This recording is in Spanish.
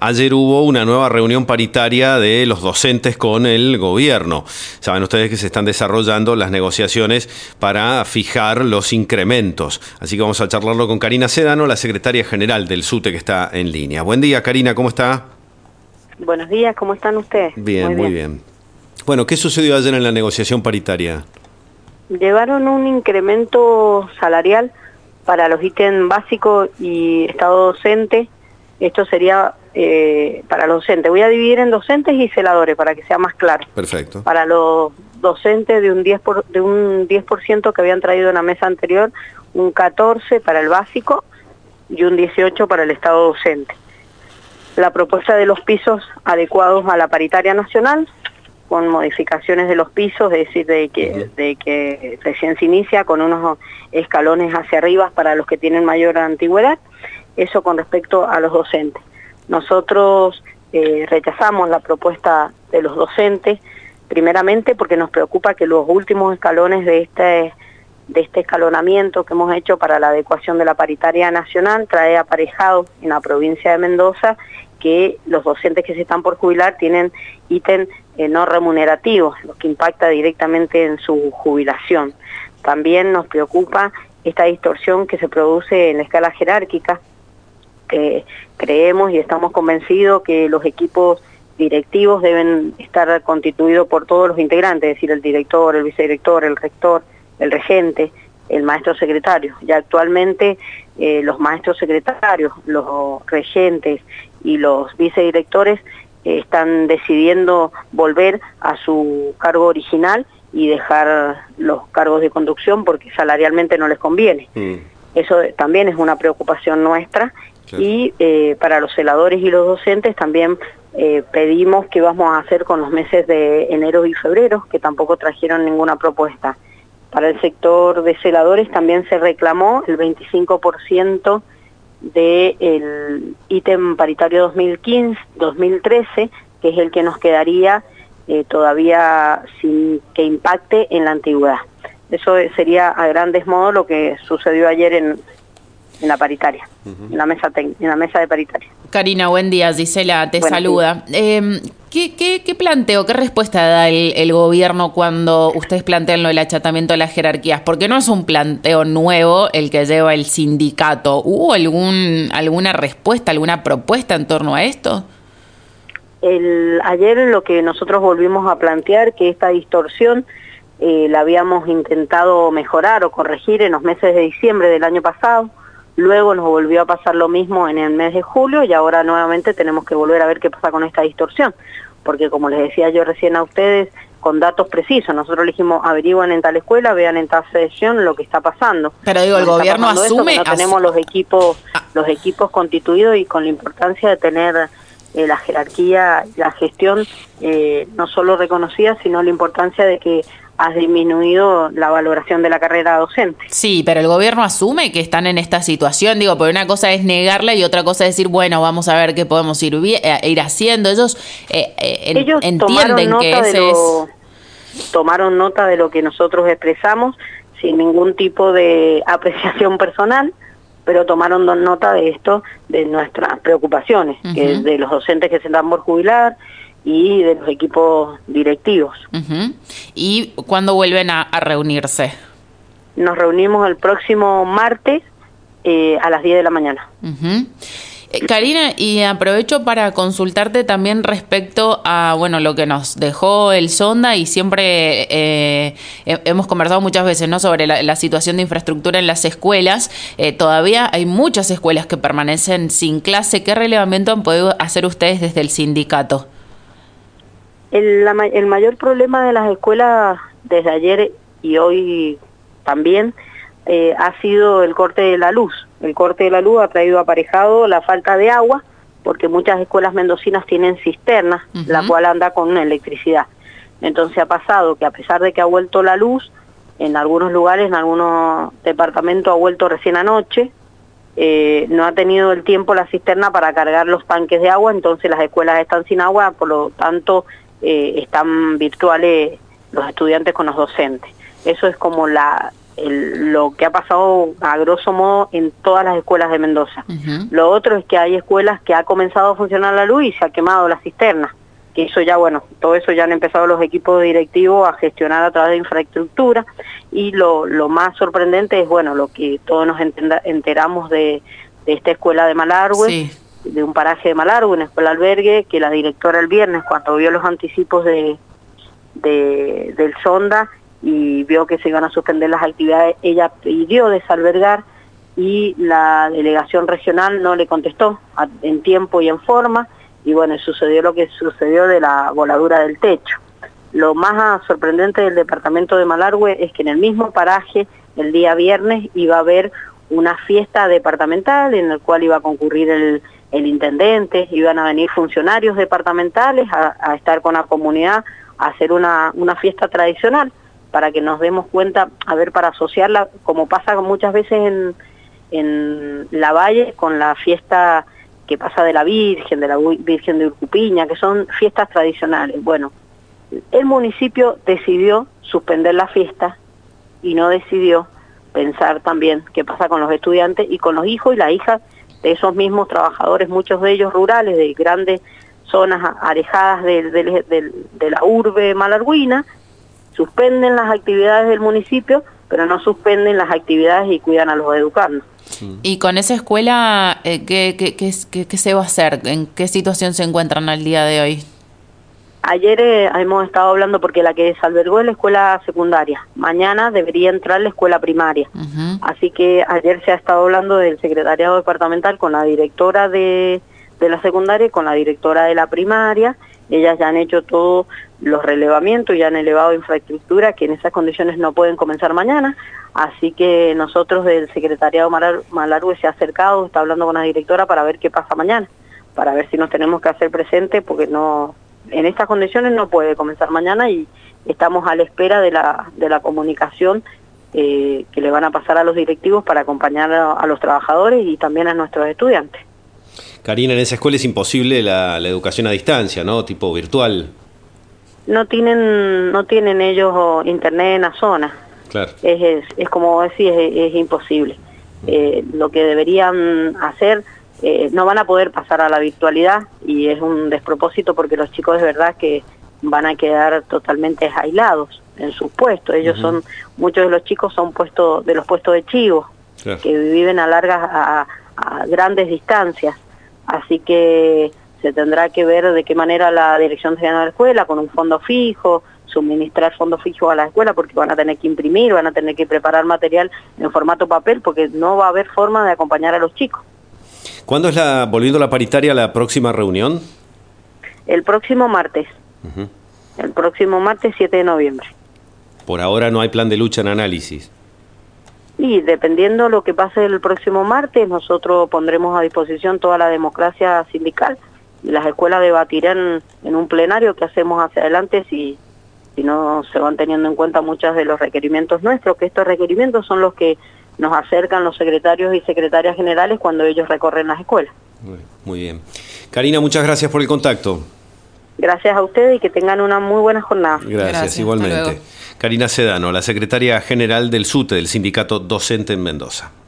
ayer hubo una nueva reunión paritaria de los docentes con el gobierno. Saben ustedes que se están desarrollando las negociaciones para fijar los incrementos. Así que vamos a charlarlo con Karina Sedano, la secretaria general del SUTE, que está en línea. Buen día, Karina, ¿cómo está? Buenos días, ¿cómo están ustedes? Bien, muy bien. Bueno, ¿qué sucedió ayer en la negociación paritaria? Llevaron un incremento salarial para los ítems básicos y estado docente. Esto sería para los docentes. Voy a dividir en docentes y celadores para que sea más claro. Perfecto. Para los docentes de un 10% que habían traído en la mesa anterior, un 14% para el básico y un 18% para el estado docente. La propuesta de los pisos adecuados a la paritaria nacional, con modificaciones de los pisos, es decir, de que recién se inicia con unos escalones hacia arriba para los que tienen mayor antigüedad. Eso con respecto a los docentes. Nosotros rechazamos la propuesta de los docentes, primeramente porque nos preocupa que los últimos escalones de este escalonamiento que hemos hecho para la adecuación de la paritaria nacional trae aparejado en la provincia de Mendoza que los docentes que se están por jubilar tienen ítem no remunerativos, lo que impacta directamente en su jubilación. También nos preocupa esta distorsión que se produce en la escala jerárquica. Creemos y estamos convencidos que los equipos directivos deben estar constituidos por todos los integrantes, es decir, el director, el vicedirector, el rector, el regente, el maestro secretario. Ya actualmente los maestros secretarios, los regentes y los vicedirectores están decidiendo volver a su cargo original y dejar los cargos de conducción porque salarialmente no les conviene. Eso también es una preocupación nuestra. Claro. Y para los celadores y los docentes también pedimos qué vamos a hacer con los meses de enero y febrero, que tampoco trajeron ninguna propuesta. Para el sector de celadores también se reclamó el 25% del ítem paritario 2015-2013, que es el que nos quedaría todavía sin que impacte en la antigüedad. Eso sería a grandes modos lo que sucedió ayer en la paritaria, en la mesa de paritaria. Karina, buen día. Gisela te saluda. ¿Qué planteo, qué respuesta da el gobierno cuando ustedes plantean lo del achatamiento de las jerarquías? Porque no es un planteo nuevo el que lleva el sindicato. ¿Hubo alguna respuesta, alguna propuesta en torno a esto? Ayer lo que nosotros volvimos a plantear, que esta distorsión la habíamos intentado mejorar o corregir en los meses de diciembre del año pasado. Luego nos volvió a pasar lo mismo en el mes de julio y ahora nuevamente tenemos que volver a ver qué pasa con esta distorsión. Porque como les decía yo recién a ustedes, con datos precisos, nosotros le dijimos averigüen en tal escuela, vean en tal sesión lo que está pasando. Pero digo, el gobierno asume... No tenemos los equipos constituidos y con la importancia de tener la jerarquía, la gestión no solo reconocida, sino la importancia de que has disminuido la valoración de la carrera docente. Sí, pero el gobierno asume que están en esta situación, digo, porque una cosa es negarla y otra cosa es decir, bueno, vamos a ver qué podemos ir haciendo. Ellos entienden que ese es... Tomaron nota de lo que nosotros expresamos sin ningún tipo de apreciación personal, pero tomaron nota de esto, de nuestras preocupaciones, que es de los docentes que se están por jubilar, y de los equipos directivos. ¿Y cuándo vuelven a reunirse? Nos reunimos el próximo martes a las 10 de la mañana. Karina, y aprovecho para consultarte también respecto a lo que nos dejó el Sonda y siempre hemos conversado muchas veces, ¿no?, sobre la situación de infraestructura en las escuelas. Todavía hay muchas escuelas que permanecen sin clase. ¿Qué relevamiento han podido hacer ustedes desde el sindicato? El mayor problema de las escuelas desde ayer y hoy también ha sido el corte de la luz. El corte de la luz ha traído aparejado la falta de agua, porque muchas escuelas mendocinas tienen cisternas, la cual anda con electricidad. Entonces ha pasado que a pesar de que ha vuelto la luz, en algunos lugares, en algunos departamentos ha vuelto recién anoche, no ha tenido el tiempo la cisterna para cargar los tanques de agua, entonces las escuelas están sin agua, por lo tanto están virtuales los estudiantes con los docentes. Eso es como la lo que ha pasado a grosso modo en todas las escuelas de Mendoza. Lo otro es que hay escuelas que ha comenzado a funcionar la luz y se ha quemado la cisterna, que eso ya, bueno, todo eso ya han empezado los equipos directivos a gestionar a través de infraestructura, y lo más sorprendente es, bueno, lo que todos nos enteramos de esta escuela de Malargüe, sí, de un paraje de Malargüe, una escuela albergue, que la directora el viernes, cuando vio los anticipos del Sonda y vio que se iban a suspender las actividades, ella pidió desalbergar y la delegación regional no le contestó en tiempo y en forma, y bueno, sucedió lo que sucedió de la voladura del techo. Lo más sorprendente del departamento de Malargüe es que en el mismo paraje, el día viernes, iba a haber una fiesta departamental en la cual iba a concurrir el intendente, iban a venir funcionarios departamentales a estar con la comunidad, a hacer una fiesta tradicional, para que nos demos cuenta, a ver, para asociarla, como pasa muchas veces en La Valle, con la fiesta que pasa de la Virgen de Urcupiña, que son fiestas tradicionales. Bueno, el municipio decidió suspender la fiesta y no decidió pensar también qué pasa con los estudiantes y con los hijos y las hijas de esos mismos trabajadores, muchos de ellos rurales, de grandes zonas alejadas de la urbe malargüina. Suspenden las actividades del municipio, pero no suspenden las actividades y cuidan a los educandos. Y con esa escuela, ¿qué se va a hacer? ¿En qué situación se encuentran al día de hoy? Ayer hemos estado hablando porque la que desalbergó es la escuela secundaria. Mañana debería entrar la escuela primaria. Así que ayer se ha estado hablando del secretariado departamental con la directora de la secundaria y con la directora de la primaria. Ellas ya han hecho todos los relevamientos, ya han elevado infraestructura que en esas condiciones no pueden comenzar mañana, así que nosotros del secretariado Malargüe se ha acercado, está hablando con la directora para ver qué pasa mañana, para ver si nos tenemos que hacer presente, porque no, en estas condiciones no puede comenzar mañana y estamos a la espera de la comunicación que le van a pasar a los directivos para acompañar a los trabajadores y también a nuestros estudiantes. Karina, en esa escuela es imposible la educación a distancia, ¿no? Tipo virtual. No tienen ellos internet en la zona. Claro. Es como decís, es imposible. Lo que deberían hacer, no van a poder pasar a la virtualidad y es un despropósito porque los chicos de verdad que van a quedar totalmente aislados en sus puestos. Ellos muchos de los chicos son puestos de chivos, claro, que viven a grandes distancias. Así que se tendrá que ver de qué manera la dirección general de la escuela, con un fondo fijo, suministrar fondos fijos a la escuela, porque van a tener que imprimir, van a tener que preparar material en formato papel, porque no va a haber forma de acompañar a los chicos. ¿Cuándo es volviendo a la paritaria, la próxima reunión? El próximo martes. El próximo martes 7 de noviembre. Por ahora no hay plan de lucha en análisis. Y dependiendo lo que pase el próximo martes, nosotros pondremos a disposición toda la democracia sindical y las escuelas debatirán en un plenario qué hacemos hacia adelante si no se van teniendo en cuenta muchos de los requerimientos nuestros, que estos requerimientos son los que nos acercan los secretarios y secretarias generales cuando ellos recorren las escuelas. Muy bien. Karina, muchas gracias por el contacto. Gracias a ustedes y que tengan una muy buena jornada. Gracias igualmente. Karina Sedano, la secretaria general del SUTE, del Sindicato Docente en Mendoza.